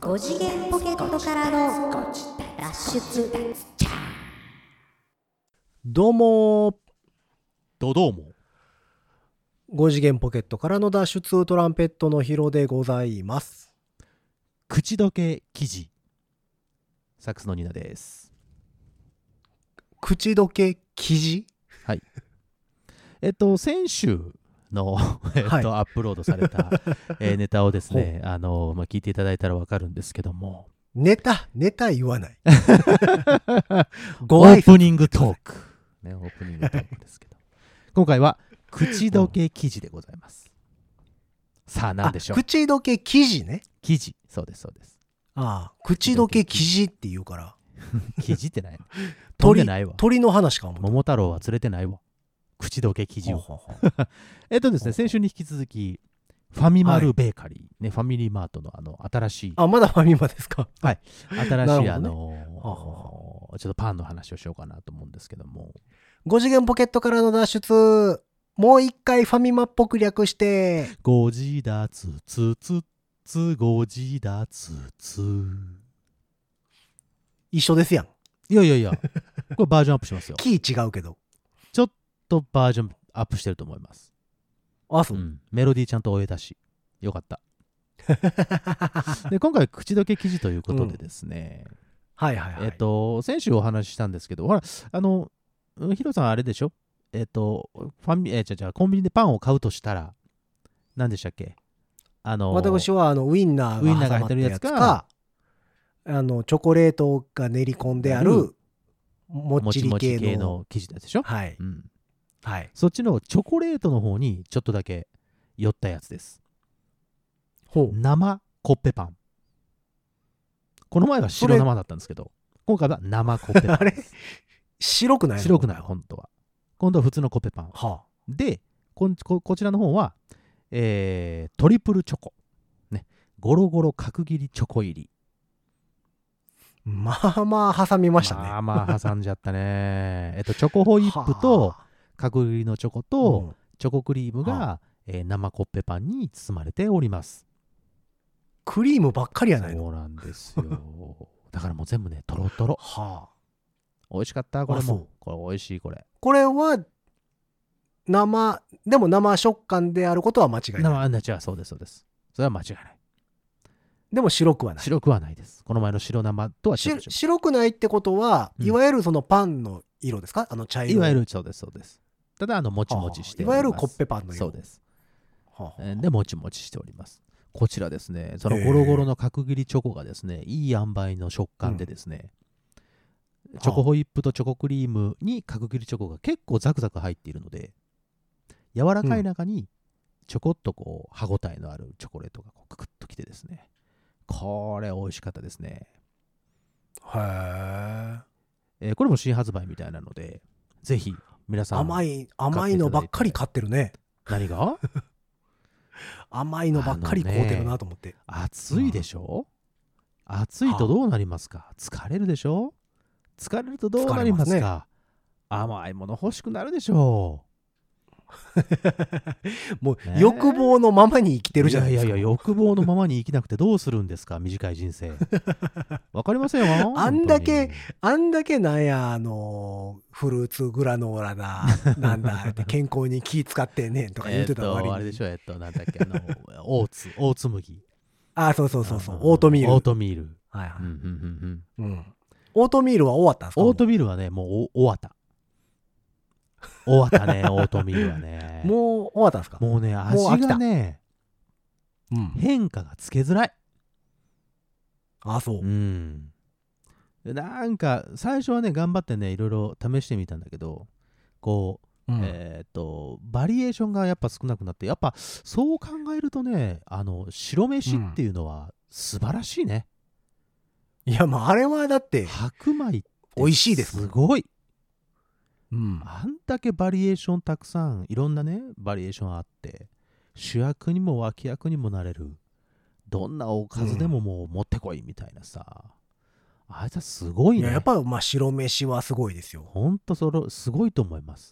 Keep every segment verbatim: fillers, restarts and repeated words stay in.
ご次元ポケットからの脱出。 どうもどどうもご次元ポケットからの脱出トランペットのヒロでございます。 口どけ記事サックスのニナです。 口どけ記事はいえっと先週の、えっとはい、 アップロードされた、えーネタをですねあの、まあ、聞いていただいたらわかるんですけども、 ネタネタ言わないオご挨拶ープニングトーク、ね、オープニングトークですけど今回は口どけ記事でございます。さあ何でしょう。 口どけ記事ね。 記事、そうですそうです。 ああ、口どけ記事って言うから記事ってない飛んでないわ。 鳥の話かも。 桃太郎は連れてないわ。口どけ記事を。 ほうほうほうえっとですね、先週に引き続き、ファミマルベーカリー、はいね、ファミリーマートのあの新しい、 あ、まだファミマですか。 はい、新しい、 ね、 あのー、ちょっとパンの話をしようかなと思うんですけども。 ご次元ポケットからの脱出、もう一回ファミマっぽく略して。 ご自脱つつつご自脱つ。 一緒ですやん。 いやいやいや、これバージョンアップしますよ。 キー違うけど。 ちょっとバージョンアップしてると思います。 あ、そう。 うん、メロディーちゃんと終えたし、よかった。で今回口どけ記事ということでですね、うん、 はいはいはい。 えっと先週お話ししたんですけど、ほらあのヒロさんあれでしょ、えっとファミえー、じゃじゃコンビニでパンを買うとしたら何でしたっけ。あの私はあのウインナーが挟まったやつか、あのチョコレートが練り込んであるもっちり系 の, もちもち系の生地でしょ。 はい、 うんはい、 そっちのチョコレートの方にちょっとだけ寄ったやつです。 ほう。 生コッペパン。この前は白生だったんですけど、今回は生コッペパンあれ白くないの？ 白くない、本当は。今度は普通のコッペパン。 はあ、 でこ、こちらの方は、えー、トリプルチョコ。ね。ゴロゴロ角切りチョコ入り。 まあまあ挟みましたね。 まあまあ挟んじゃったね。えっと、チョコホイップと角切りのチョコとチョコクリームが、はあえー、生コッペパンに包まれております。 クリームばっかりやないの。 そうなんですよ。だからもう全部ね、トロトロ。はあ。美味しかった、これも。これ美味しい、これ。 これは生、でも生食感であることは間違いない。 生、違う、そうです、そうです。それは間違いない。 でも白くはない。 白くはないです。この前の白生とは違う。 白くないってことは、うん、いわゆるそのパンの色ですか？あの茶色い。 いわゆるそうです、そうです。ただ、あの、もちもちしております。 いわゆるコッペパンの色。 そうです。はあ、で、もちもちしております。こちらですね、そのゴロゴロの角切りチョコがですね、いい塩梅の食感でですね、うん、チョコホイップとチョコクリームに角切りチョコが結構ザクザク入っているので、柔らかい中にちょこっとこう歯ごたえのあるチョコレートがこうククッときてですね、これ美味しかったですね。 へー、 えー、これも新発売みたいなので、ぜひ皆さん甘い甘いのばっかり買ってるね。 何が甘いのばっかり買うてるなと思って、ね、 暑いでしょ、うん、暑いとどうなりますか？疲れるでしょ。疲れるとどうなりますか？ね、甘いもの欲しくなるでしょうもう、ね、欲望のままに生きてるじゃないですか。 いやいやいや、欲望のままに生きなくてどうするんですか？短い人生わかりませんよ。 あんだけあんだけなんや、あのフルーツグラノーラだなんだって健康に気使ってねとか言ってた割に、 えー、っとあれでしょ、えっとなんだっけ、あのオーツオーツ麦。 あ、そうそうそうそう、オートミール。 オートミール。 はいはい。 うんうんうんうん。オートミールは終わったんですか？ オートミールはね、もう終わった。終わったね、オートミールはね。 もう終わったんですか？ もうね、味がね、うん、変化がつけづらい。 あ、そう。 うん。なんか、最初はね、頑張ってね、いろいろ試してみたんだけど、こう、うん、えっと、バリエーションがやっぱ少なくなって、やっぱそう考えるとね、あの、白飯っていうのは素晴らしいね。 うん、いや、まあ、あれはだって、 白米って美味しいです。 すごい。 うん、 あんだけバリエーションたくさん、いろんなねバリエーションあって、主役にも脇役にもなれる、どんなおかずでももう持ってこいみたいなさ、うん、あいつはすごいね。 いや、やっぱまあ白飯はすごいですよ。 ほんとそれすごいと思います。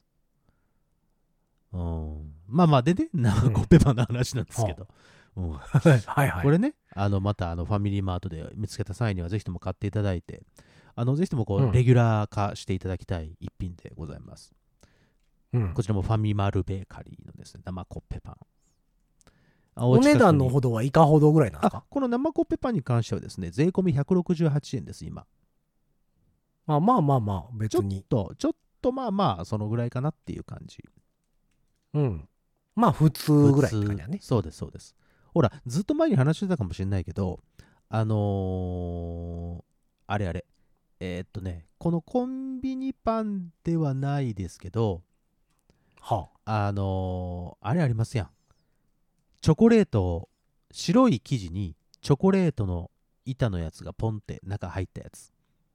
うん、まあまあでね、生コッペパンの話なんですけど、うん、 はいはい、 これね、 あのまたあのファミリーマートで見つけた際にはぜひとも買っていただいて、あのぜひともこううんレギュラー化していただきたい一品でございます。 うんこちらもファミマルベーカリーのですね、生コッペパン。あお値段近くにのほどはいかほどぐらいなんですか？ あこの生コッペパンに関してはですね、税込みひゃくろくじゅうはちえんです、今。 まあまあまあまあ、 ちょっ別に。 と、ちょっとまあまあ、そのぐらいかなっていう感じ。 うん。まあ普通ぐらいって感じだね。 そうです、そうです。ほら、ずっと前に話してたかもしれないけど、あのー、あれあれ、えー、っとね、このコンビニパンではないですけど、 はあのー、あれありますやん。チョコレートを、白い生地にチョコレートの板のやつがポンって中入ったやつ。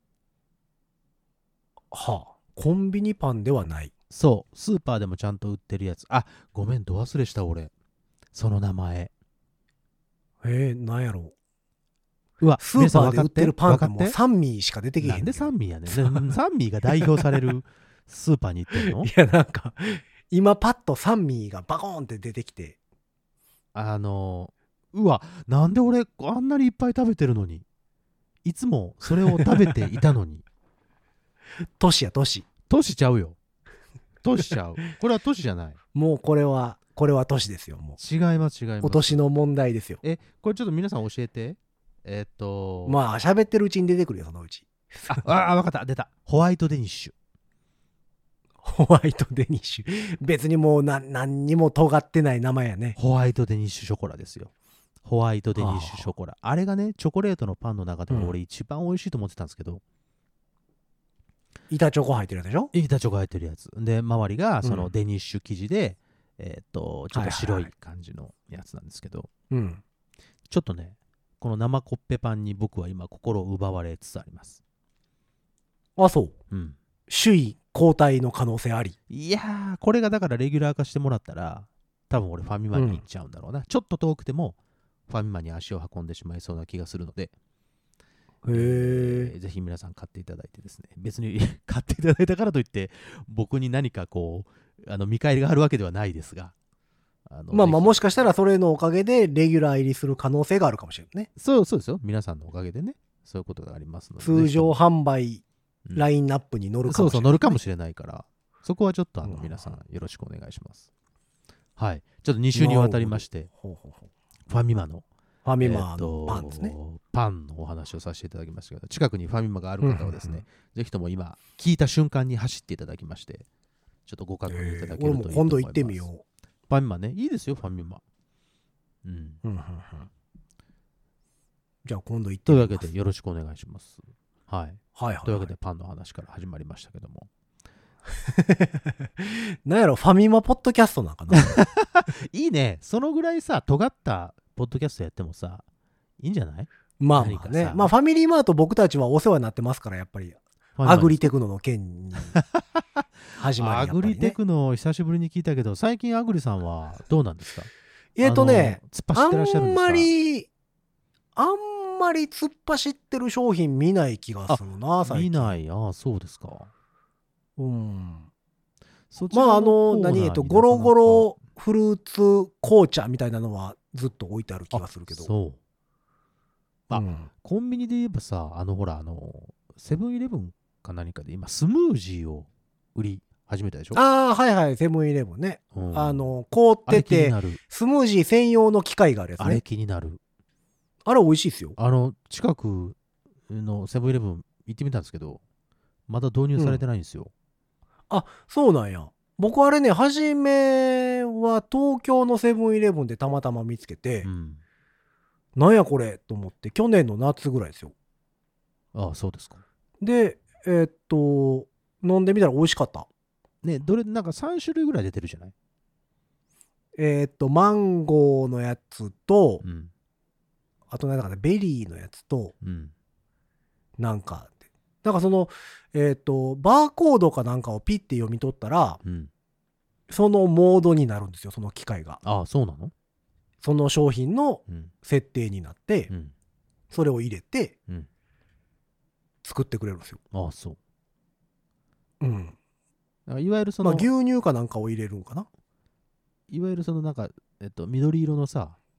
あ。はあ。コンビニパンではない。 そう、スーパーでもちゃんと売ってるやつ。あ、ごめん、ど忘れした俺。その名前。 えー、なんやろうわ、 スーパーで売ってるパンってもう分かサンミーしか出てけへんねんけど。 なんでサンミーやねん。ねサンミーが代表されるスーパーに行ってんの？ いや、なんか、今パッとサンミーがバコーンって出てきて。 あのー、うわ、なんで俺あんなにいっぱい食べてるのに。いつもそれを食べていたのに。 都市や都市。 都市ちゃうよ。都市ちゃう。これは都市じゃない。 もうこれは、これは都市ですよ。も違います違います。 う。今年の問題ですよ。 え、これちょっと皆さん教えて。えーっと、 まあ、喋ってるうちに出てくるよ、そのうち。 あ、あ、わかった。出た。ホワイトデニッシュ。 ホワイトデニッシュ。別にもうな何にも尖ってない名前やね。 ホワイトデニッシュショコラですよ。ホワイトデニッシュショコラ。あれがね、チョコレートのパンの中でも俺一番美味しいと思ってたんですけど、 板チョコ入ってるやつでしょ？ 板チョコ入ってるやつ。で、周りがそうのんデニッシュ生地で、えーっと、ちょっと白はいはいはい感じのやつなんですけど、 うん。 ちょっとね、この生コッペパンに僕は今心を奪われつつあります。 あ、そう。 うん。 首位交代の可能性あり。 いやー、これがだからレギュラー化してもらったら、多分俺ファミマに行っちゃうんだろうな。ちょっと遠くても、ファミマに足を運んでしまいそうな気がするので、 へええ。 ーぜひ皆さん買っていただいてですね、別に買っていただいたからといって、僕に何かこう、あの見返りがあるわけではないですが、あのまあまあ、 ぜひもしかしたらそれのおかげでレギュラー入りする可能性があるかもしれないね。 そうそうですよ、皆さんのおかげでね、そういうことがありますので、 通常ぜひと販売もラインナップに乗るかそうそう、 もしれない、 乗るかもしれないから、そこはちょっとあのうん皆さんよろしくお願いします。はい、ちょっとに週にわたりまして、 ほうほうほうファミマのファミマえーとのパンですね。 パンのお話をさせていただきましたけど、近くにファミマがある方はですね、ぜひとも今、聞いた瞬間に走っていただきまして、ちょっとご確認いただけるといいと思います。 俺も今度行ってみよファミマね、いいですよ、ファミマ。うん。 う。うんうんうん、じゃあ今度行ってというみます。 わけで、よろしくお願いします。はい。 はいはい、はい。 というわけで、パンの話から始まりましたけども。 なんやろ、ファミマポッドキャストなんかな。 いいね、そのぐらいさ、尖ったポッドキャストやってもさ、いいんじゃない？ まあま何かさ。 あねまあファミリーマート僕たちはお世話になってますから、やっぱり。 ファミマにアグリテクノの件に始まりやアっぱり、ね。 グリテクノ久しぶりに聞いたけど、最近アグリさんはどうなんですか？ えっ、とね、 あの突っ走ってらっしゃるんですか？ あんまり、あんまり突っ走ってる商品見ない気がするな、最近。 見ない。ああ、そうですか。 うん。 そちらまああの、 コーナーに何、えっと、 なかなかゴロゴロフルーツ紅茶みたいなのはずっと置いてある気がするけど。 そう。あうんコンビニで言えばさ、あのほら、あの、セブンイレブンか何かで今、スムージーを売り始めたでしょ？ ああ、はいはい、セブンイレブンね。 うんあの、凍っあれてて、 気になる。 スムージー専用の機械があるやつあれね。 気になる。 あれ美味しいっすよ。 あの、近くのセブンイレブン行ってみたんですけど、まだ導入されてないんですよ。 あ、そうなんや。僕あれね、初めは東京のセブンイレブンでたまたま見つけて、 うん。 なんやこれと思って、去年の夏ぐらいですよ。 ああ、そうですか。 で、えーっと、飲んでみたら美味しかった。 ね、どれ、なんかさん種類ぐらい出てるじゃない？ えーっと、マンゴーのやつと、 うん。 あとなんかね、ベリーのやつと、 うん。 なんか、なんかその、えーっと、バーコードかなんかをピッて読み取ったら、 うん。 そのモードになるんですよ、その機械が。 ああ、そうなの？ その商品のうん。 設定になって、 うん。 それを入れてうん。 作ってくれるんですよ。 ああ、そう。 うん。 だからいわゆるその、 まあ牛乳かなんかを入れるんかな。 いわゆるそのなんか、えっと、緑色のさ、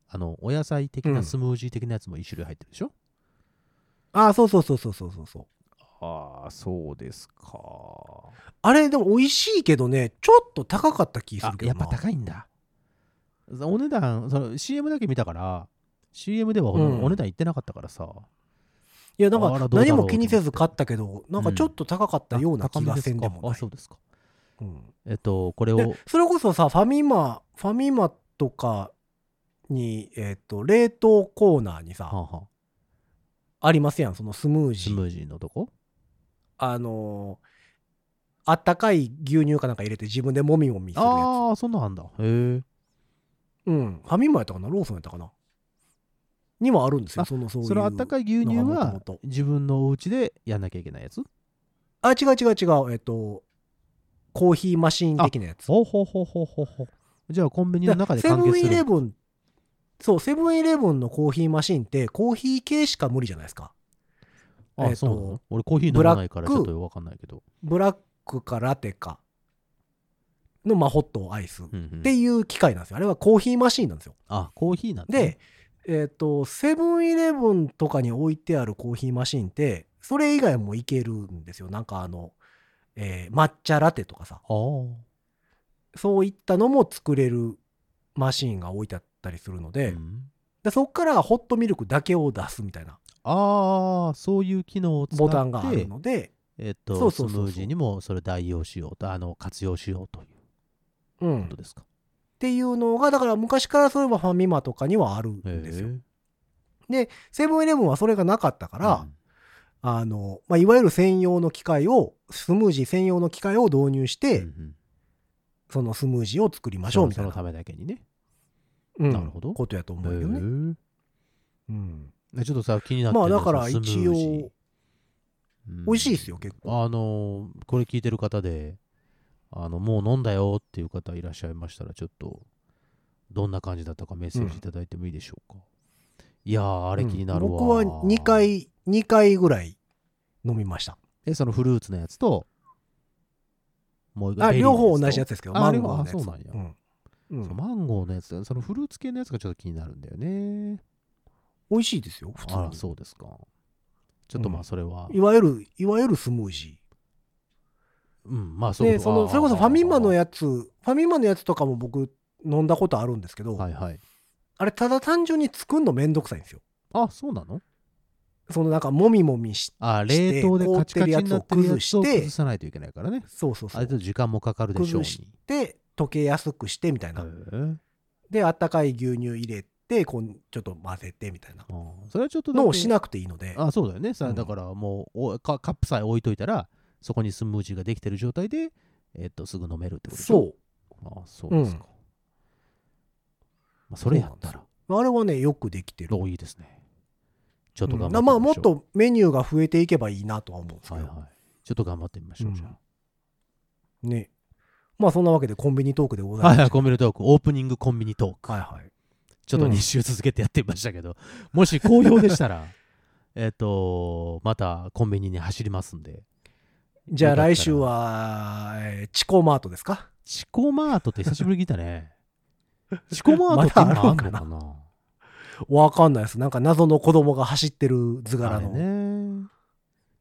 あのお野菜的なスムージー的なやつも一種類入ってるでしょ、 うん、ああそうそうそうそうそうそうそう。 ああそうですか。 あれでも美味しいけどね、ちょっと高かった気するけどな。 あやっぱ高いんだ。お値段その シーエム だけ見たから、 シーエム ではお,、 うん、 お値段言ってなかったからさ。 いやなんか何も気にせず買ったけど、なんかちょっと高かったような気がせんでもない。 あ、そうですか。 うん、 えっとこれをそれこそさ、ファミマファミマとかに、えっと冷凍コーナーにさ、はあはあ、ありますやん、そのスムージー。 スムージーのとこ、 あのー、あったかい牛乳かなんか入れて自分でもみもみするやつ。 ああそんなんあんだ。へえ。 うん、ファミマやったかな、ローソンやったかなにもあるんですよ。そのそういうそのあったかい牛乳はもともと自分のお家でやんなきゃいけないやつ。 あ、違う違う違う。えっとコーヒーマシーン的なやつ。 ほうほうほうほうほうほう。じゃあコンビニの中で完結する。 セブンイレブン、そうセブンイレブンのコーヒーマシーンってコーヒー系しか無理じゃないですか。 あ、えー、そうなの？俺コーヒー飲まないからちょっと分かんないけど。 ブラックかラテかのまあホットアイスっていう機械なんですよ。あれはコーヒーマシーンなんですよ。 あ、コーヒーなんだ、 ね。で、えっとセブンイレブンとかに置いてあるコーヒーマシーンってそれ以外もいけるんですよ。なんかあの、えー、抹茶ラテとかさ、そういったのも作れるマシーンが置いてあったりするので、うん、でそこからホットミルクだけを出すみたいな、 ああそういう機能を使ってボタンがあるので、 えっとそうそうそうそう、スムージーにもそれ代用しようと、あの活用しようということですか、うん、 っていうのがだから昔からそういえばファミマとかにはあるんですよ。でセブンイレブンはそれがなかったから、うん、あのまあ、いわゆる専用の機械をスムージー専用の機械を導入して、うんうん、そのスムージーを作りましょうみたいな、 そのためだけにね、 うん、 なるほどことやと思うよね。 うん、ちょっとさ気になってる、 まあだから一応美味しいですよ、結構。 あのこれ聞いてる方であのもう飲んだよっていう方いらっしゃいましたら、ちょっとどんな感じだったかメッセージいただいてもいいでしょうか。うん、いやーあれ気になるわ、うん、 僕はにかいにかいぐらい飲みました。 えそのフルーツのやつともうあ両方同じやつですけど、 マンゴーのやつ。あ、そうなんや、 うんうん、 そうマンゴーのやつ、そのフルーツ系のやつがちょっと気になるんだよね。 美味しいですよ普通に。 あ、そうですか。ちょっとまあそれは、 うん、いわゆるいわゆるスムージー。うんまあそういうこと。 でそのそれこそファミマのやつファミマのやつとかも僕飲んだことあるんですけど、 はいはい、 あれただ単純に作るのめんどくさいんですよ。 あ、そうなの？ そのなんかもみもみしあ冷凍でカチカチになってるやつを崩さないといけないからね。 そうそうそう。 あれと時間もかかるでしょうに。 崩して溶けやすくしてみたいな。であったかい牛乳入れてこうちょっと混ぜてみたいな。 それはちょっとのをしなくていいので。 あ、そうだよね。さ、うん、だからもうカップさえ置いといたらそこにスムージーができてる状態で、えー、っとすぐ飲めるってことでしょ。そう。あ、そうですか。うん、まあ、それやったら。 あれはねよくできてる。 いいですね。ちょっと頑張ってみましょう。うん、 まあもっとメニューが増えていけばいいなとは思うんですけど、はいはい、 ちょっと頑張ってみましょう、うん、じゃあね。まあそんなわけでコンビニトークでございます。 はいはい、コンビニトーク、オープニングコンビニトーク、 はいはい、 ちょっとに週続けてやってみましたけど、うん、もし好評でしたらえっとまたコンビニに走りますんで。 じゃあ来週は、えー、チコマートですか？ チコマートって久しぶりに聞いたね。チコマートって今あんのかな？ わかんないです。なんか謎の子供が走ってる図柄の。 ね、うん、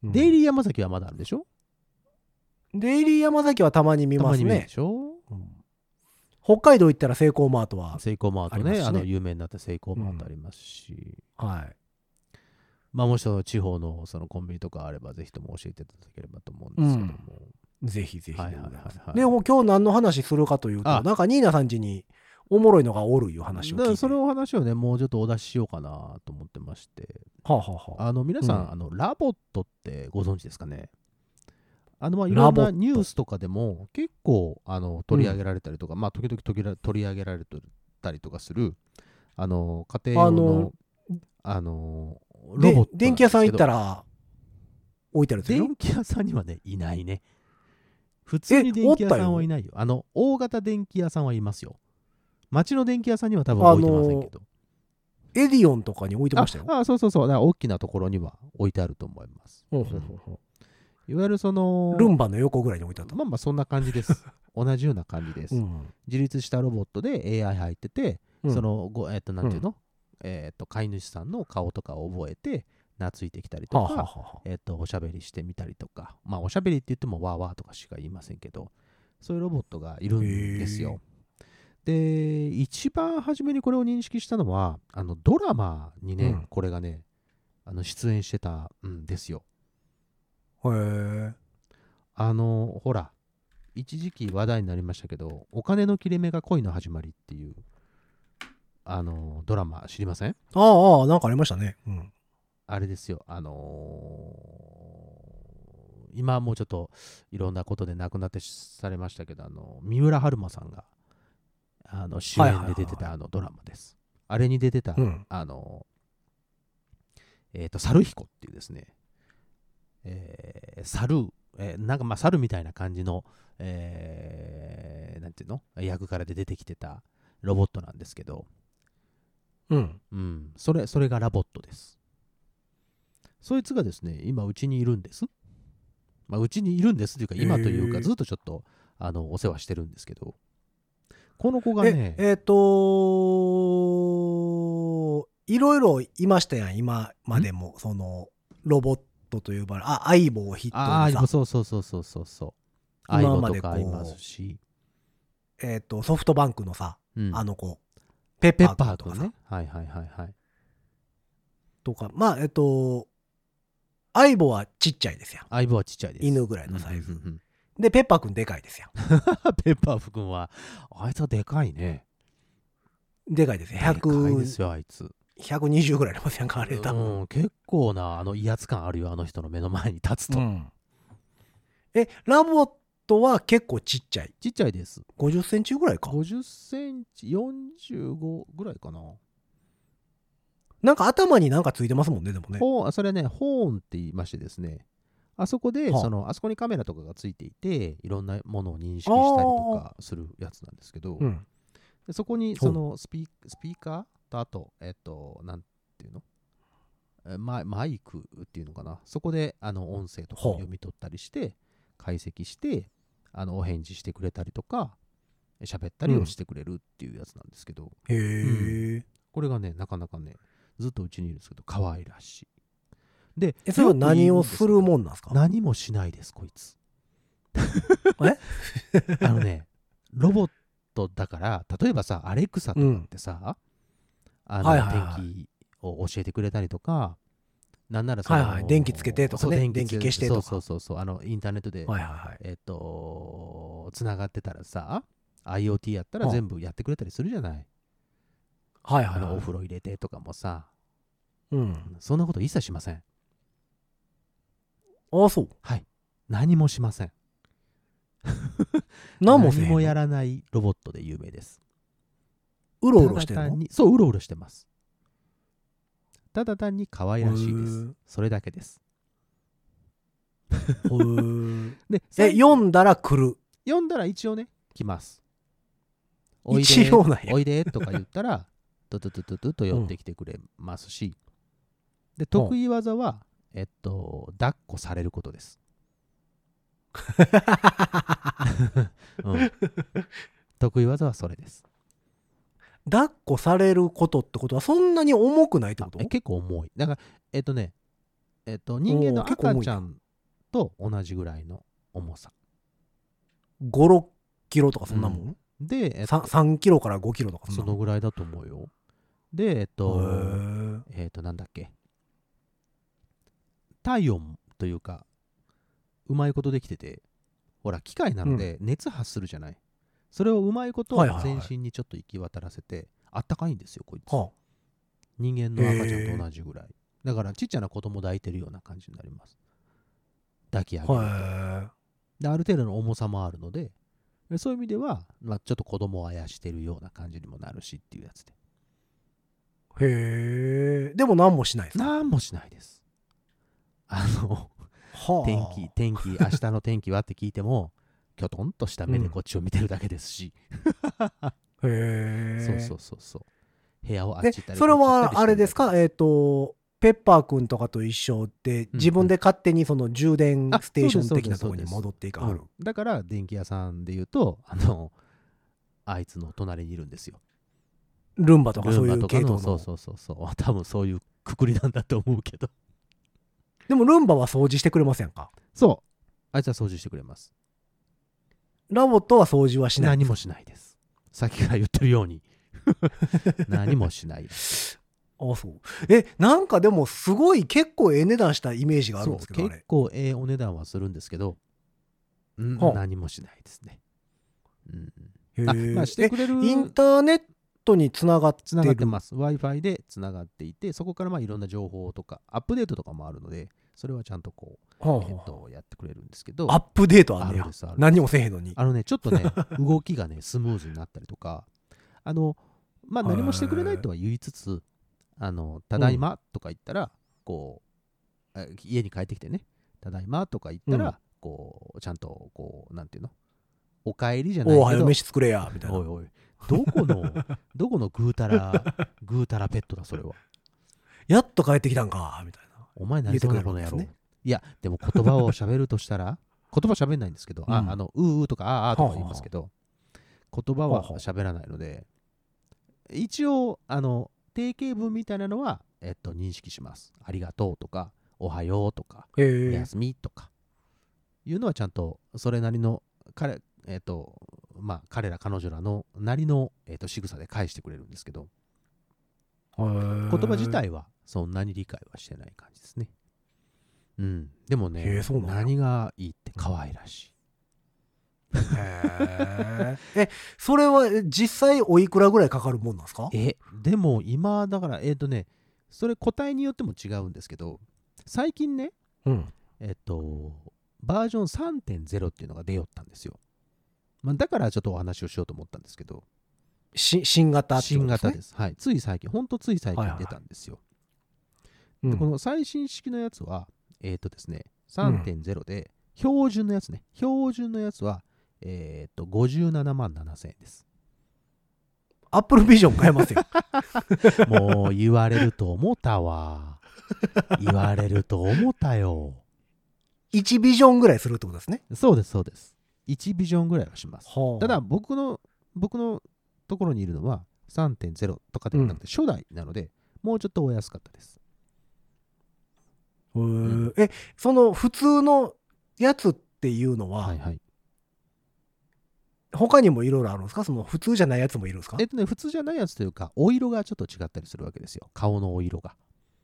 デイリー山崎はまだあるでしょ？ デイリー山崎はたまに見ますね。たまに見るでしょ？うん、 北海道行ったらセイコーマートは、ね、 セイコーマートね、あの有名になったセイコーマートありますし、 うん、はい。 まあもしその地方のそのコンビニとかあればぜひとも教えていただければと思うんですけども、 うん、ぜひぜひでございます。 はいはいはいはい、 でも今日何の話するかというと、なんかニーナさん家におもろいのがおるいう話を聞いて、だからそのお話をねもうちょっとお出ししようかなと思ってまして、 はあはあはあ、 あの皆さん、うん、あのラボットってご存知ですかね？あのまあいろんなニュースとかでも結構あの取り上げられたりとか、うん、まあ時々取り上げられたりとかするあの家庭用のあのロボット。 電気屋さん行ったら置いてあるんですよ。 電気屋さんにはねいないね。普通に電気屋さんはいないよ。あの大型電気屋さんはいますよ。町の電気屋さんには多分置いてませんけど、 エディオンとかに置いてましたよ。 ああ、そうそうそう。だから大きなところには置いてあると思います。 ほうほうほうほう。 いわゆるそのルンバの横ぐらいに置いてあった。 まあまあそんな感じです。同じような感じです、うん。自立したロボットで エーアイ 入ってて、 うんそのごえっとなんていうの、えっと飼い主さんの顔とかを覚えて懐いてきたりとはあはあか、 はあえっとおしゃべりしてみたりとか、まあおしゃべりって言ってもワーワーとかしか言いませんけど、そういうロボットがいるんですよ。で、一番初めにこれを認識したのは、あのドラマにね、 うんこれがね、あの出演してたんですよ。 へえ。 あの、ほら、一時期話題になりましたけど、お金の切れ目が恋の始まりっていう、あの、ドラマ知りません？ ああ、ああ、なんかありましたね。うん。 あれですよ、あのー今はもうちょっといろんなことで亡くなってされましたけど、あの、三浦春馬さんが、あの、主演で出てたあのドラマです。あれに出てた、 うんあの、えっと、猿彦っていうですね、えー、猿、えーなんかまあ猿みたいな感じの、えーなんていうの役からで出てきてたロボットなんですけど、 うん。 うん、それ、それがラボットです。そいつがですね、今うちにいるんです。まあ、うちにいるんですというか、今というか、 へーずっとちょっと、あの、お世話してるんですけど、この子がね、 え、えっ、といろいろいましたやん、今までも、その、ロボットというばあ、相棒を筆頭ああ、 にさ、 そうそうそうそうそうそう。相棒今までこうとかありますし、 えっ、と、ソフトバンクのさ、 うんあの子、ペッパペッパーー君とかさ、 とかね。はいはいはいはい。 とか、まあ、えっ、と、相棒はちっちゃいですやん。 相棒はちっちゃいです。 犬ぐらいのサイズ。 うんうんうんうんで、ペッパー君でかいですやん。 ペッパー君は、あいつはでかいね。 でかいですよ。 でかいひゃく、 ですよ、あいつ。 ひゃくにじゅうぐらいありますやんか、あれ多分。 うん、結構な、あの、威圧感あるよ、あの人の目の前に立つと。 うんえ、ラボットは結構ちっちゃい。 ちっちゃいです。 ごじゅっセンチぐらいか。 ごじゅっセンチ、よんじゅうごぐらいかな。 なんか頭になんかついてますもんね、でもね。 ほうそれね、ホーンって言いましてですね、あそこで、 はあその、あそこにカメラとかがついていて、いろんなものを認識したりとかするやつなんですけど、 うん。 でそこにほうそのスピースピーカーと、あと、えっと、なんていうのえマイマイクっていうのかな、そこであの音声とかをほう読み取ったりして解析してあのお返事してくれたりとか喋ったりをしてくれるっていうやつなんですけど、 へえ。 これがねなかなかねずっとうちにいるんですけど可愛らしい。でえ、それは何をするんもんなんですか？ 何もしないですこいつ。 えあのねロボットだから例えばさアレクサとかってさ、あのはいはいはい天気を教えてくれたりとか、なんならその、 はいはい電気つけてとかねそう電気消してとかそうそうそうそう、あのインターネットで、 はいはいはい。 えっとつながってたらさ IoT やったらはあ全部やってくれたりするじゃない、 はいはいはい。 あのお風呂入れてとかもさ、 うん。 そんなこと一切しません。 ああ、そう。 はい、何もしません。 何もせえへんの何もやらないロボットで有名です。 うろうろしてるの？ ただ単にそううろうろしてます。ただ単に可愛らしいでへすー。 それだけです。 へーでえ、読んだら来る。 読んだら一応ね来ます。おいで一応なんやおいでとか言ったらトゥトゥトゥトゥトゥと寄ってきてくれますし、で得意技はえっと抱っこされることです、うん、得意技はそれです。 抱っこされることってことはそんなに重くないってこと？ あえ結構重い。だからえっとねえっと人間のおー結構重い赤ちゃんと同じぐらいの重さご、ろっキロとかそんなもん、 で、えっとさん, キロからごキロとかそんそなもん？ のぐらいだと思うよ。でえっとへーえっとなんだっけ体温というかうまいことできてて、ほら機械なので熱発するじゃない、それをうまいことはいはいはい全身にちょっと行き渡らせてあったかいんですよこいつ。 は人間の赤ちゃんと同じぐらいだからちっちゃな子供抱いてるような感じになります。抱き上あ、 げると、 はである程度の重さもあるので、でそういう意味では、まあ、ちょっと子供をあやしてるような感じにもなるしっていうやつで、 い。へえ。でも何もしないですか？ なんもしないです。あのはあ、 天気天気明日の天気はって聞いてもきょとんとした目でこっちを見てるだけですし、 へえ。 そうそうそうそう部屋をあっでち行ったりそれこっち行ったりはあれですしてるだけか？えっ、とペッパーくんとかと一緒で自分で勝手にその充電あステーションそうです的なところにそうです戻っていかはる。 うんだから電気屋さんで言うとあのあいつの隣にいるんですよ。 ルンバとかそういルンバとかう系統の。 そうそうそうそう。多分そういうくくりなんだと思うけど。 でもルンバは掃除してくれませんか？ そう。あいつは掃除してくれます。 ラボットは掃除はしない。 何もしないです。さっきから言ってるように。何もしないです。 あ、そう。え、なんかでもすごい結構ええ値段したイメージがあるんですけど、あれ。 結構ええお値段はするんですけど、んはあ、 何もしないですね。うん、 へあ、まあしてくれる。 インターネットにつながってる。 つながってます。Wi-Fi でつながっていて、そこからまあいろんな情報とか、アップデートとかもあるので、それはちゃんとこう、はあはあ、えっと、やってくれるんですけど。 アップデートあるんや。何もせえへんのに。 あのね、ちょっとね、動きがね、スムーズになったりとか、あの、まあ何もしてくれないとは言いつつ、あの、ただいまとか言ったら、うん、こう、家に帰ってきてね、ただいまとか言ったら、うん、こう、ちゃんと、こう、なんていうの、お帰りじゃないけど、 おはよ飯作れやみたいな。 おいおい、どこのどこのぐうたらぐうたらペットだそれは。 やっと帰ってきたんかみたいな。 お前何そんなこの野郎。いやでも言葉を喋るとしたら言葉喋んないんですけど、うん、ああのううとかああとか言いますけど、はあはあ、言葉は喋らないので、はあはあ、一応あの定型文みたいなのはえっと認識します。ありがとうとかおはようとかおやすみとかいうのはちゃんとそれなりの彼えっとまあ彼ら彼女らのなりの、えー、と仕草で返してくれるんですけど、言葉自体はそんなに理解はしてない感じですね。うん。でもね、何がいいって可愛らしい。 へえ。それは実際おいくらぐらいかかるもんなんですか？ え、でも今だからえっ、ー、とね、それ個体によっても違うんですけど、最近ね、うん、えっ、ー、とバージョン さんてんゼロ っていうのが出よったんですよ。まあ、だからちょっとお話をしようと思ったんですけど、 し新型ってことですね。 新型です。はい。つい最近、ほんとつい最近出たんですよ。はいはい、でこの最新式のやつは、えっ、ー、とですね、さんてんゼロ で、標準のやつね、標準のやつは、えっ、ー、と、ごじゅうななまんななせんえんです。 アップルビジョン買えますよ。 もう言われると思ったわ。言われると思ったよ。 いちビジョンぐらいするってことですね。 そうです、そうです。いちビジョンぐらいはします。はあ、ただ僕の僕のところにいるのは さんてんゼロ とかではなくて初代なので、うん、もうちょっとお安かったです。 へ、うん、え、その普通のやつっていうのは、はいはい、他にもいろいろあるんですか？その普通じゃないやつもいるんですか？ えっとね、普通じゃないやつというか、お色がちょっと違ったりするわけですよ。顔のお色が。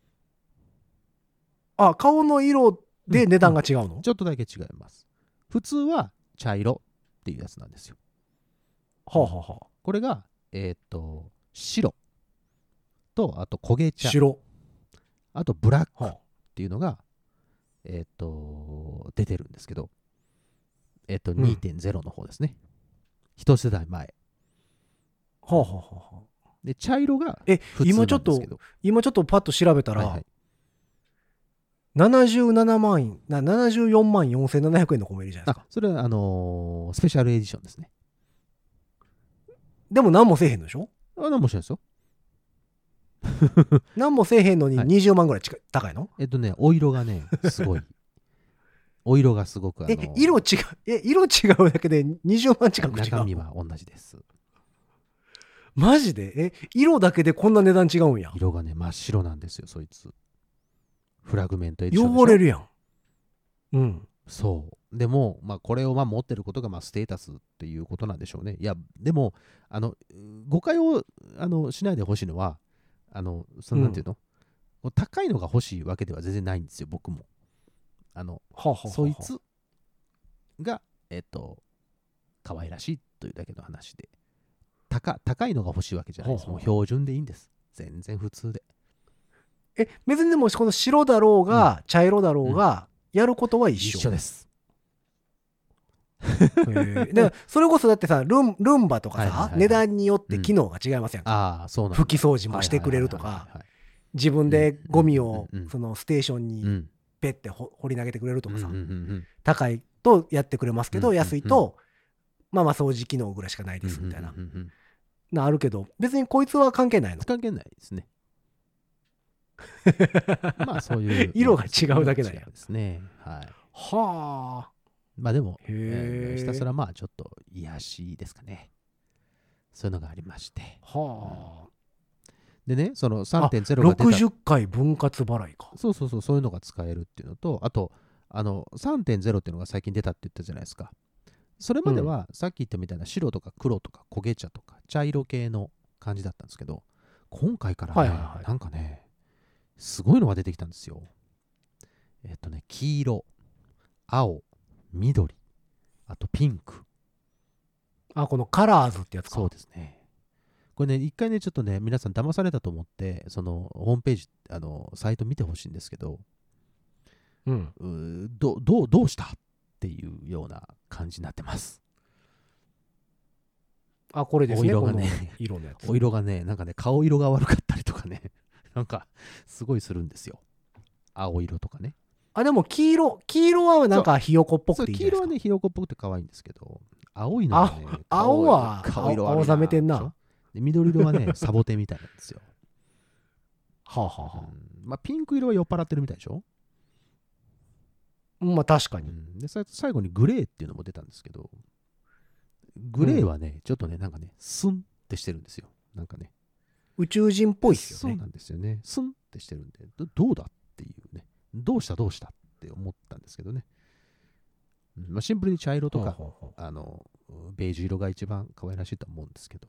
あ、顔の色で値段が違うの？うんうん、ちょっとだけ違います。普通は茶色っていうやつなんですよ。 はあはあはあ、 これが、えー、っと、白と、あと焦げ茶。 白。 あとブラックっていうのが、はあ、えー、っと、出てるんですけど、えー、っと、にてんゼロ の方ですね。一世代前。 はあはあはあ。 で、茶色が普通なんですけど。え、今ちょっと、今ちょっとパッと調べたら、はいはい、ななじゅうななまん、ななじゅうよんまんよんせんななひゃくえんの子もいるじゃないですか。 あ、それは、あのー、スペシャルエディションですね。 でも何もせえへんのでしょ？ あ、何もしないですよ。 何もせえへんのににじゅうまんぐらい近い、高いの？ えっとね、お色がね、すごい。お色がすごく、あのー、え、色違う、え、色違うだけでにじゅうまん近く違う。 中身は同じです。 マジで？え、色だけでこんな値段違うんや。 色がね、真っ白なんですよ、そいつ。フラグメントエディションでしょ。 汚れるやん。うん。 そう。でも、まあ、これをまあ持ってることがまあステータスっていうことなんでしょうね。いや、でも、あの、誤解をあのしないでほしいのは、あの、そのなんていうの、うん、高いのが欲しいわけでは全然ないんですよ、僕も。あの、はあはあはあ、そいつが、えっと、可愛らしいというだけの話で、高、高いのが欲しいわけじゃないです。はあはあ、もう標準でいいんです。全然普通で。 え、別にでもこの白だろうが、うん、茶色だろうが、うん、やることは一緒。 一緒です。 でそれこそだってさ、ルン、ルンバとかさ、はいはいはいはい、値段によって機能が違いますやんか。 うん、ああ、そうなんだ。 拭き掃除もしてくれるとか、自分でゴミをそのステーションにペッて掘り投げてくれるとかさ、うんうんうんうん、高いとやってくれますけど、うんうんうん、安いと、まあまあ掃除機能ぐらいしかないですみたいな、うんうんうんうん、なあるけど、別にこいつは関係ないの？ 関係ないですね。まあそういう色が違うだけなんやですね。はい。 はあ。 まあでも、えー、ひたすらまあちょっと癒しですかね。そういうのがありまして。 はあ。 でね、その さんてんゼロ が出た。 ろくじゅっかい分割払いか。 そうそうそう、そういうのが使えるっていうのと、あと、あの さんてんゼロ っていうのが最近出たって言ったじゃないですか。それまでは、さっき言ったみたいな白とか黒とか焦げ茶とか茶色系の感じだったんですけど、今回からね、 はいはいはい、 なんかね、すごいのが出てきたんですよ。えっとね、黄色、青、緑、あとピンク。 あ、このカラーズってやつか。 そうですね。これね、一回ね、ちょっとね、皆さん騙されたと思って、そのホームページ、あのサイト見てほしいんですけど、 うん、 うどどうどうしたっていうような感じになってます。 あ、これですね。 お色がね、 この色のやつ。 お色がね、なんかね、顔色が悪かったりとかね、なんかすごいするんですよ。青色とかね。 あ、でも黄色、黄色はなんかひよこっぽくていいじゃないですか。 黄色はね、ひよこっぽくて可愛いんですけど、青いのはね、 青は顔色悪い青ざめてんな。 で緑色はね、サボテンみたいなんですよ。 はあ、はあはあ、 うん、まあピンク色は酔っ払ってるみたいでしょ。 まあ確かに、 うん、で最後にグレーっていうのも出たんですけど、グレーはね、うん、ちょっとね、なんかね、スンってしてるんですよ。なんかね、 宇宙人っぽいですよね。 そうなんですよね。スンってしてるんで、ど, どうだっていうね、どうしたどうしたって思ったんですけどね。うん、まあ、シンプルに茶色とか、 ほうほうほう、 あの、ベージュ色が一番可愛らしいと思うんですけど。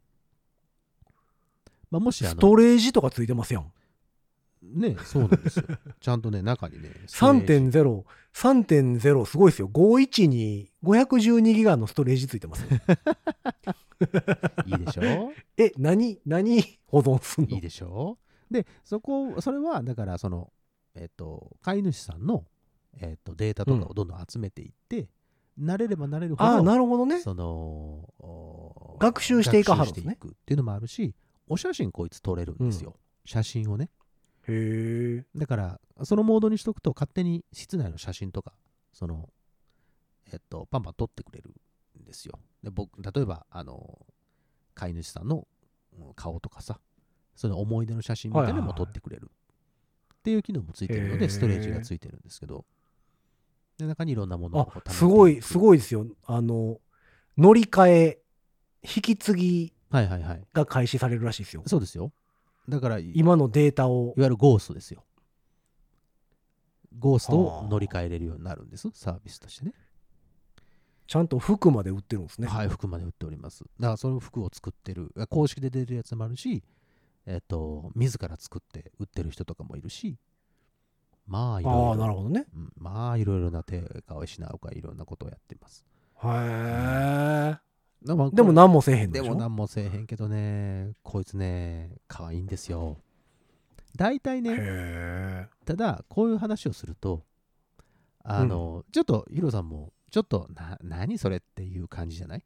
まあ、もしあのストレージとかついてますやん。 ね、そうなんですよ。ちゃんとね、中にね、 さんてんゼロ、さんてんゼロ すごいですよ。ごひゃくじゅうに、ごひゃくじゅうにギガのストレージついてますよ。 いいでしょ。 え、何、何保存すんの？ いいでしょ。で、そこ、それは、だから、その、えっと、飼い主さんの、えっと、データとかをどんどん集めていって、うん、慣れれば慣れるほど、 ああ、なるほどね。 その、 学習していかはるんですね。 学習していくっていうのもあるし、お写真こいつ撮れるんですよ。うん、写真をね。 へえ。 だからそのモードにしとくと勝手に室内の写真とかそのえっとパンパン撮ってくれるんですよ。で僕例えばあの飼い主さんの顔とかさ、その思い出の写真みたいなのも撮ってくれるっていう機能もついてるので、ストレージがついてるんですけど、で中にいろんなものをあ、すごいすごいですよ。あの乗り換え引き継ぎが開始されるらしいですよ。 そうですよ。だから今のデータをいわゆるゴーストですよ。ゴーストを乗り換えれるようになるんです、サービスとしてね。 ちゃんと服まで売ってるんですね。 はい、服まで売っております。だからその服を作ってる、公式で出てるやつもあるし、えっと自ら作って売ってる人とかもいるし、まあいろいろ、 ああ、なるほどね。 うん、まあいろいろな手が失うかいろんなことをやってます。 へえ。 でもでも何もせえへんのでしょ。 でも何もせえへんけどね、こいつね、可愛いんですよ。大体ね、 へただこういう話をすると、あの、うん、ちょっとヒロさんもちょっとな何それっていう感じじゃない？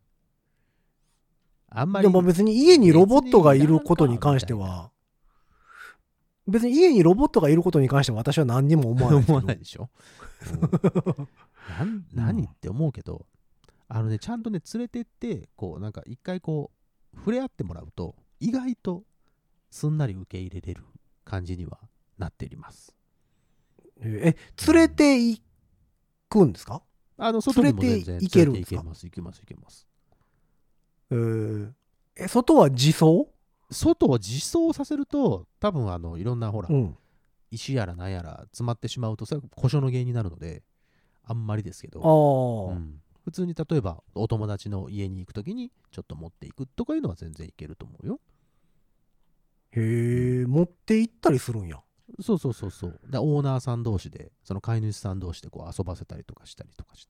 あんまり。 でも別に家にロボットがいることに関しては、別に家にロボットがいることに関しては私は何にも思わないですけど。 思わないでしょ。うん、何って思うけど、あのね、ちゃんとね連れてってこうなんか一回こう触れ合ってもらうと意外とすんなり受け入れれる感じにはなっています。 え、連れて行くんですか？ あの外にも全然連れて行けるんですか？ 行けます行けます行けます。 えー、え、外は自走？ 外を自走させると多分あのいろんなほら、 うん、 石やら何やら詰まってしまうとそれは故障の原因になるのであんまりですけど、 あ、 うん、普通に例えばお友達の家に行くときにちょっと持っていくとかいうのは全然いけると思うよ。 へえ、持って行ったりするんや。 そうそうそうそう。でオーナーさん同士でその飼い主さん同士でこう遊ばせたりとかしたりとかして。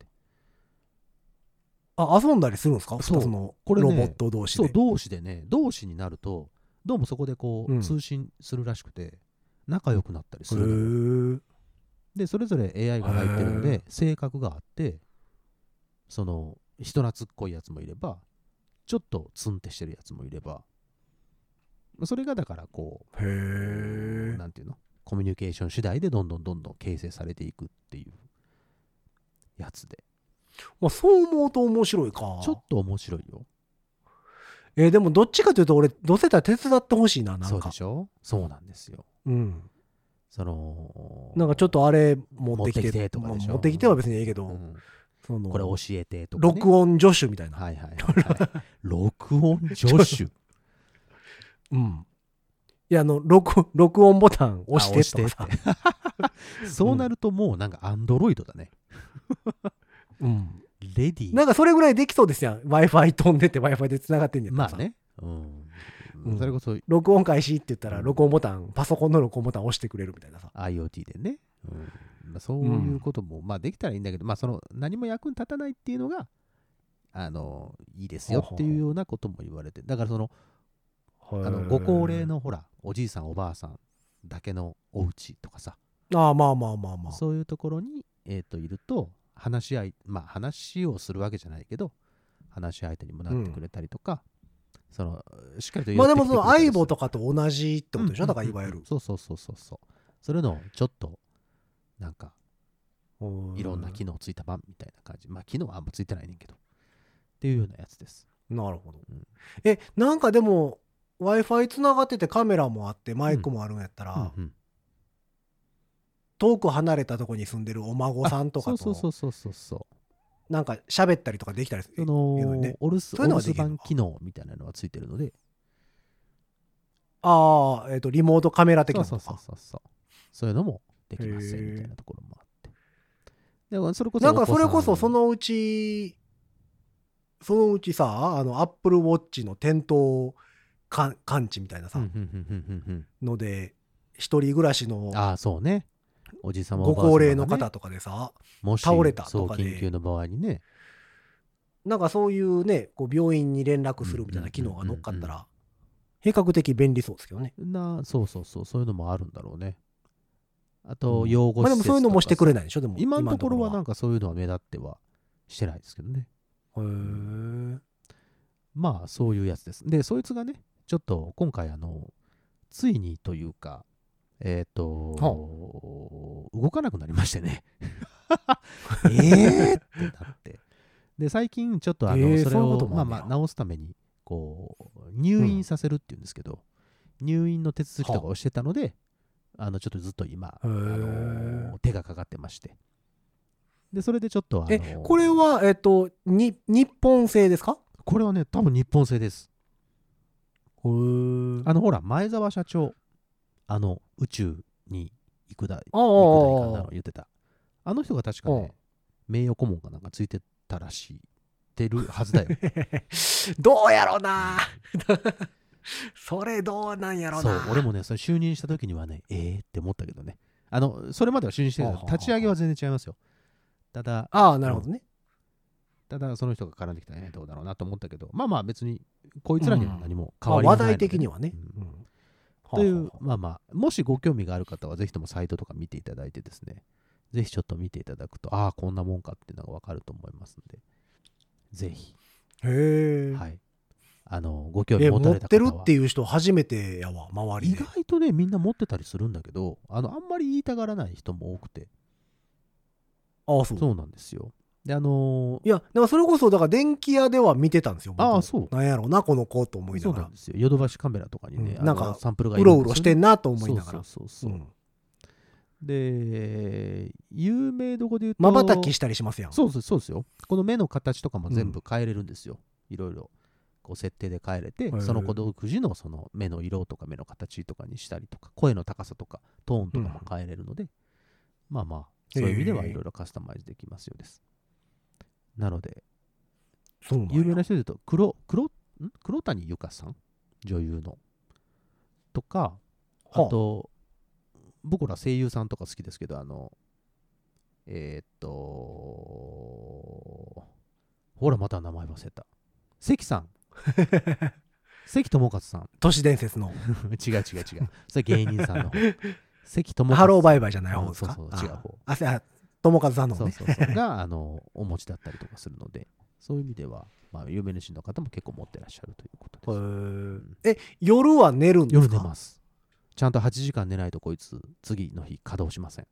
あ、遊んだりするんですか？ふたつのロボット同士で。 そう、同士でね、同士になるとどうもそこでこう、うん、通信するらしくて仲良くなったりするのよ。でそれぞれ エーアイ が入ってるので性格があって、その人懐っこいやつもいればちょっとツンってしてるやつもいれば、それがだからこう、 へなんていうの、コミュニケーション次第でどんどんどんどん形成されていくっていうやつで、 まあそう思うと面白いか。 ちょっと面白いよ。 えー、でもどっちかというと俺どうせたら手伝ってほしいな。なんかそうでしょ。そうなんですよ。 うん。 そのなんかちょっとあれ持ってきて、 持ってきてとかでしょ。 持ってきては別にいいけど、うん、 そのこれ教えてとか、ね、 録音助手みたいな。 はいはいはい、はい、録音助手。 うん。 いや、あの、録、録音ボタン押してとかさ。 そうなるともうなんかアンドロイドだね。 うん。 レディー。 なんかそれぐらいできそうですやん。Wi-Fi 飛んでて Wi-Fi で繋がってんねやったらさ。 まあね。うん。 うん、 それこそ。 録音開始って言ったら、録音ボタン、パソコンの録音ボタン押してくれるみたいなさ。 IoT でね。うん。まあ、そういうことも、まあできたらいいんだけど、まあその何も役に立たないっていうのが、あの、いいですよっていうようなことも言われて。だからその、あのご高齢のほら、おじいさんおばあさんだけのお家とかさ。 ああ、まあまあまあまあ。 そういうところに、えっと、いると、話し合い、まあ話をするわけじゃないけど、話し相手にもなってくれたりとか、うん、その、しっかりとまあでもその相棒とかと同じってことでしょ、うん、だからいわゆる。 そうそうそうそうそう。それのちょっと、なんか、いろんな機能ついた版みたいな感じ。まあ機能はあんまついてないねんけど。っていうようなやつです。 なるほど。うん、え、なんかでも、Wi-Fi つながっててカメラもあってマイクもあるんやったら、うんうんうん、遠く離れたとこに住んでるお孫さんとかとそうそうそうそうそうなんか喋ったりとかできたりするの、ね、お留守番機能みたいなのがついてるので、 ああ、えっとリモートカメラ的なとか、 そうそうそうそうそういうのもできますよみたいなところもあって、でもそれこそなんかそれこそそのうちそのうちさ、あの Apple Watch の点灯感知みたいなさので一人暮らしのああそうねおじさまご高齢の方とかでさ、 もし倒れたとかで緊急の場合にね、 なんかそういうね、こう病院に連絡するみたいな機能が乗っかったら比較的便利そうですけどね。 な、そうそうそう、そういうのもあるんだろうね。あと養護施設とか、 まあでもそういうのもしてくれないでしょ。でも今のところはなんかそういうのは目立ってはしてないですけどね。 へえ。 まあそういうやつです。でそいつがねちょっと今回あのついにというかえっ、ー、と、はあ、動かなくなりましてねえーってなってで最近ちょっとあの、えー、それをまあまあ直すためにこう入院させるっていうんですけど、うん、入院の手続きとかをしてたので、はあ、あのちょっとずっと今あの手がかかってましてでそれでちょっとあのえこれはえっ、ー、とに日本製ですか？ これはね多分日本製です。あのほら前澤社長あの宇宙に行くだ行くだいかんなの言ってたあの人が確かね名誉顧問かなんかついてたらしいてるはずだよどうやろうなそれどうなんやろうな。 そう俺もねそれ就任した時にはねえーって思ったけどねあのそれまでは就任してるけど立ち上げは全然違いますよ。ただああなるほどね、 ただその人が絡んできたらねどうだろうなと思ったけどまあまあ別にこいつらには何も変わりないので、ね、 話題的にはね、 うんうんという、まあまあ、もしご興味がある方は、ぜひともサイトとか見ていただいてですね、ぜひちょっと見ていただくと、ああ、こんなもんかっていうのがわかると思いますので、ぜひ。 へえ。 はい。あの、ご興味持たれた方は。 持ってるっていう人初めてやわ、周りで。 意外とね、みんな持ってたりするんだけど、あの、あんまり言いたがらない人も多くて。 ああ、そう。 そうなんですよ。で、あのー、 いや、だからそれこそ、だから電気屋では見てたんですよ。 ああ、そう。 なんやろうな、この子と思いながら。 そうなんですよ。ヨドバシカメラとかにね、 うん、なんかサンプルがいるんですよね。うろうろしてんなと思いながら。 そうそうそうそう、うん。で、有名どこで言うと。 まばたきしたりしますやん。 そうです、そうですよ。この目の形とかも全部変えれるんですよ。いろいろ。こう設定で変えれて、その子独自のその目の色とか目の形とかにしたりとか、声の高さとか、トーンとかも変えれるので、うん、まあまあ、そういう意味ではいろいろカスタマイズできますよです。なので、有名な人で言うと、黒、黒、ん黒谷由香さん女優の。とか、あと、はあ、僕ら声優さんとか好きですけど、あの、えー、っと、ほら、また名前忘れた。関さん。関智一さん。 都市伝説の。 違う違う違う。それ芸人さんの方。関智一。 ハローバイバイじゃない方ですか。 そうそう、違う方。 あ、あ、友和さんのね。そうそうそう。が、あの、お持ちだったりとかするので、そういう意味では、まあ、有名人の方も結構持ってらっしゃるということです。 うんえ、夜は寝るんですか？ 夜寝ます。ちゃんとはちじかん寝ないとこいつ、次の日稼働しません。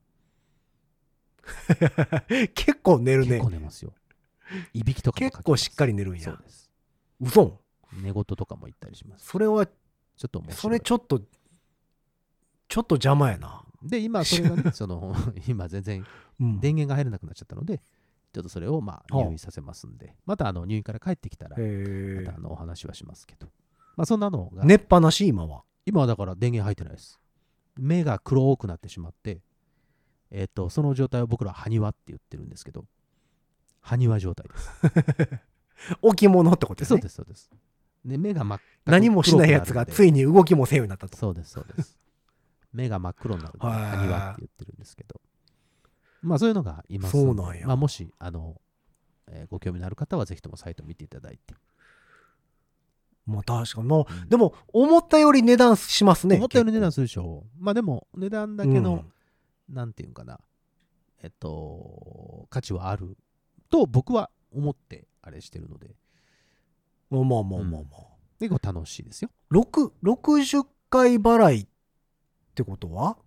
結構寝るね。 結構寝ますよ。いびきとかもかきます。 結構しっかり寝るんや。 そうです。 嘘？ 寝言とかも言ったりします。 それは、ちょっと面白い。 それちょっと、ちょっと邪魔やな。 で、今、それがね、その、今全然電源が入らなくなっちゃったので、ちょっとそれをまあ入院させますんで、またあの入院から帰ってきたら、またあのお話はしますけど。まあそんなのが。 寝っぱなし今は。 今はだから電源入ってないです。目が黒くなってしまって、えっと、その状態を僕らは埴輪って言ってるんですけど、埴輪状態です。 置物ってことですね。 そうです、そうです。で、目が真っ何もしないやつがついに動きもせんようになったと。 そうです、そうです。目が真っ黒になるので、埴輪って言ってるんですけど、まあそういうのがいますので、 そうなんや。 まあもし、あの、えーご興味のある方はぜひともサイト見ていただいて。 もう確かに、もう、 うんでも、思ったより値段しますね。 思ったより値段するでしょ。まあでも、値段だけの、 うんなんていうかな、えっと、価値はあると僕は思ってあれしてるので、 まあまあまあまあまあ。 結構楽しいですよ。 ろく、ろくじゅっかい払いってことは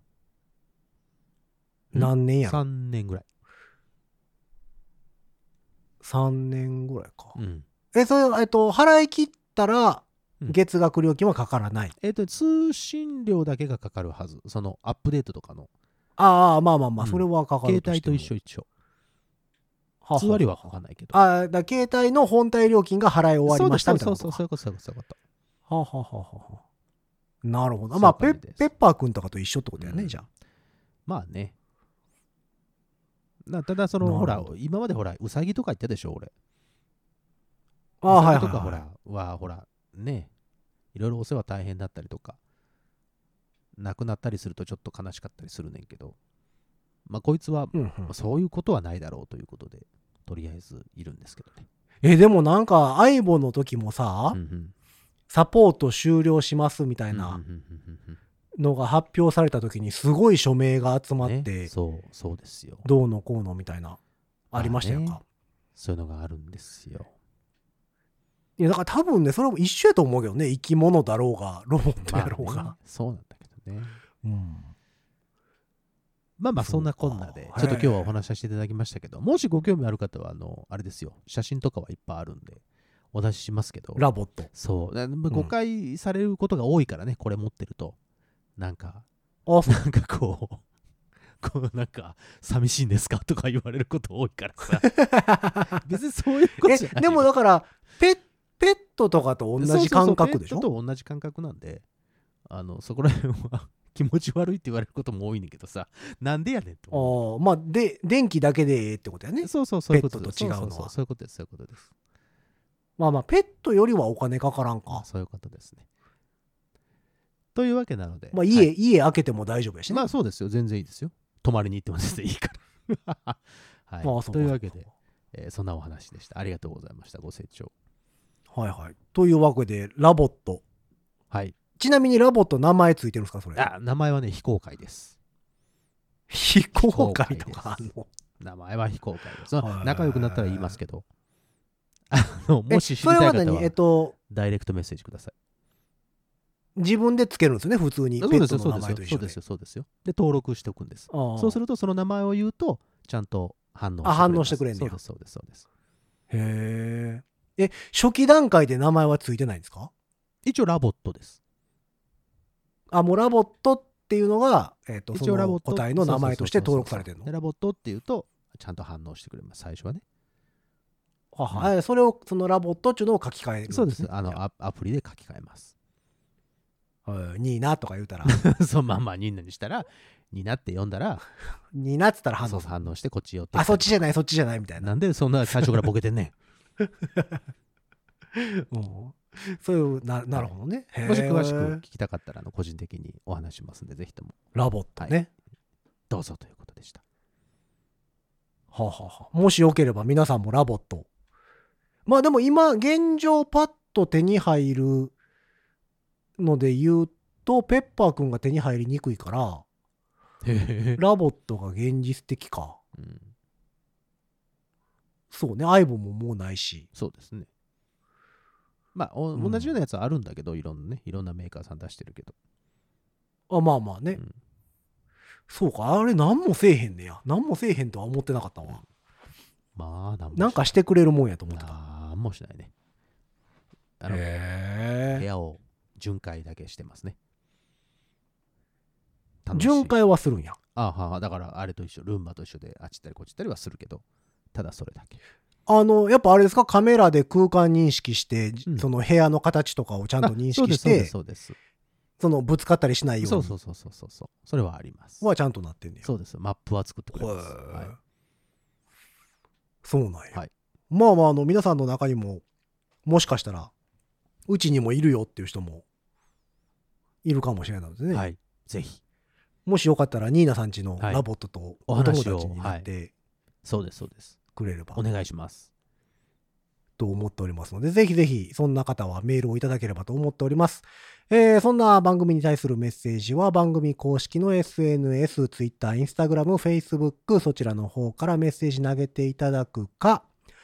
ん何年やろさん 年ぐらい。 さんねんぐらいか。 うん。 え、それ、えっと、払い切ったら、 うん月額料金はかからない。 えっと、通信料だけがかかるはず。そのアップデートとかの。 ああ、まあまあまあ、 うんそれはかかる携帯ととしても一緒一緒。 はは通話料はかかんないけど。 ああ、だ携帯の本体料金が払い終わりましたみたいなそうそうそう、 ことか。 そういうこと、そういうこと、そういうこと。 はあはあはあはあはあ。なるほど。 そういうまあペ、 感じですペッパーくんとかと一緒ってことやね、 うんじゃまあね。なただ、その、ほらなるほど、 今までほら、うさぎとか言ったでしょ、俺。 あ。ああ、はいうさはいはい。 ぎとかほら、は、ほら、ね、いろいろお世話大変だったりとか、亡くなったりするとちょっと悲しかったりするねんけど、まあ、こいつは、 うんうんまあそういうことはないだろうということで、とりあえずいるんですけどね。 え、でもなんか、相棒の時もさ、 うんうんサポート終了しますみたいうんうんなうんうんうんのが発表された時に、すごい署名が集まっねて、 そう、そうですよ。 どうのこうのみたいな、ありましたよかまあね。そういうのがあるんですよ。 いや、だから多分ね、それも一緒やと思うけどね、生き物だろうが、ロボットやろうが。 まあねそうなんだけどね。 うん。 まあまあ、 そうかそんなこんなで、ちょっと今日はお話しさせていただきましたけど、もしご興味ある方は、あの、あれですよ、写真とかはいっぱいあるんで、お出ししますけど、 ラボット。 そう、な誤解されることが多いからね、これ持ってると。なんか、 あ、そう。 なんかこう、こうなんか、寂しいんですかとか言われること多いからさ。別にそういうことじゃないえ、でもだから、ペッ、ペットとかと同じ感覚でしょ。 そうそうそうペットと同じ感覚なんで、あの、そこら辺は気持ち悪いって言われることも多いねんけどさ、なんでやねんと思う。 ああ、まあ、で、電気だけでええってことやね。 そうそう、そういうことペットと違うのはそうそうそうそういうことです、そういうことです。 まあまあ、ペットよりはお金かからんか。 そういうことですね。というわけなので。 まあ、家、 はい家開けても大丈夫やしね。 まあそうですよ、全然いいですよ。泊まりに行っても全然いいから。はいああそうかというわけで、えーそんなお話でした。ありがとうございました。ご清聴。 はいはい。というわけで、ラボット。 はい。 ちなみにラボット名前ついてるんですか、それ。 あ、名前はね、非公開です。 非公開とかあんの。 名前は非公開です。 はい仲良くなったら言いますけど、あのもし知りそれは何たい方はえっと、 ダイレクトメッセージください。 自分でつけるんですよね、普通に。 そうですよ、 ペットのそうですよ、 名前と一緒で。 そうですよ、そうですよ。で、登録しておくんです。 ああそうすると、その名前を言うと、ちゃんと反応してくれます。 あ反応してくれんねやそうです、そうです、そうです。 へえ。え、初期段階で名前はついてないんですか？ 一応ラボットです。 あ、もうラボットっていうのが、えっと、そ一応ラボットの個体の名前として登録されてるので。ラボットっていうと、ちゃんと反応してくれます、最初はね。 ははえそれを、そのラボットっていうのを書き換えるんそうです。 ねあの、アアプリで書き換えます。 はいニーナとか言うたら、 そう、まあまあ、ニーナにしたら、ニーナって読んだら、 ニーナっつったら反応する。 そう反応してこっち寄って。 あ、そっちじゃない、そっちじゃないみたいな。 なんでそんな最初からボケてんねうんそういう、ななるほどね。へん。 ーもし詳しく聞きたかったら、あの個人的にお話しますんで、ぜひともラボットね。 どうぞということでした。 はあはあはあもしよければ皆さんもラボット。まあでも今、現状パッと手に入るので言うと、ペッパーくんが手に入りにくいから、 へえ。 ラボットが現実的か。 うん、 そうね、アイボンももうないし。 そうですね。まあ、おうん同じようなやつはあるんだけど、いろんなね、いろんなメーカーさん出してるけど。 あ、まあまあね。 うんそうか、あれ何もせえへんねや。何もせえへんとは思ってなかったわ。 まあ、なんもなんかしてくれるもんやと思ってた。 なんもしないね。あの、部へえ。 屋を巡回だけしてますね。楽しい巡回はするんや。 あははだからあれと一緒、ルンバと一緒であっち行ったりこっち行ったりはするけど、ただそれだけ。 あの、やっぱあれですか、カメラで空間認識して、 うんその部屋の形とかをちゃんと認識しあそうです、 て、 そうです、そうです。 そのぶつかったりしないようにそうそうそうそうそうそう。それはあります。 はちゃんとなってんねや。 そうです。マップは作ってくれます。はい、 そうなんや。 はい、 まあまあ、あの、皆さんの中にも、もしかしたら、うちにもいるよっていう人も、いるかもしれないのでね。 はい。ぜひ。 もしよかったら、ニーナさんちのラボットとお友達になって、はい、 そうです、そうです。 くれれば。 お願いします。 と思っておりますので、ぜひぜひ、そんな方はメールをいただければと思っております。えー、そんな番組に対するメッセージは、番組公式の エスエヌエス、Twitter、Instagram、Facebook、そちらの方からメッセージ投げていただくか、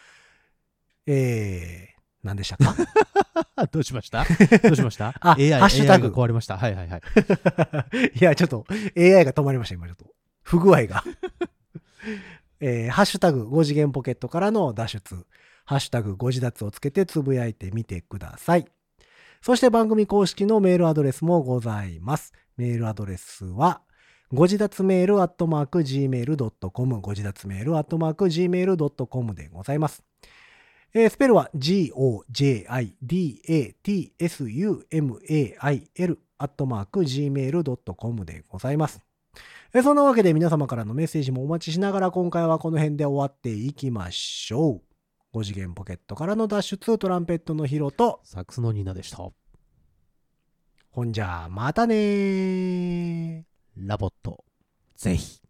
えー、何でしたかどうしましたどうしましたあ、 エーアイ、 ハッシュタグ。 エーアイ が壊れました。はいはいはい。 いや、ちょっと エーアイ が止まりました、今ちょっと。不具合が。えー、ハッシュタグご次元ポケットからの脱出。ハッシュタグご自立をつけてつぶやいてみてください。そして番組公式のメールアドレスもございます。メールアドレスは、ご自立メールアットマーク ジーメールドットコム、ご自立メールアットマーク ジーメールドットコム でございます。えー、スペルは ジーオージェーアイディーエーティーエスユーエムエーアイエル アットマーク ジーメールドットコム でございます。えー、そんなわけで皆様からのメッセージもお待ちしながら今回はこの辺で終わっていきましょう。ご次元ポケットからの脱出、トランペットのヒロとサックスのニーナでした。 ほんじゃまたねー。 ラボットぜひ。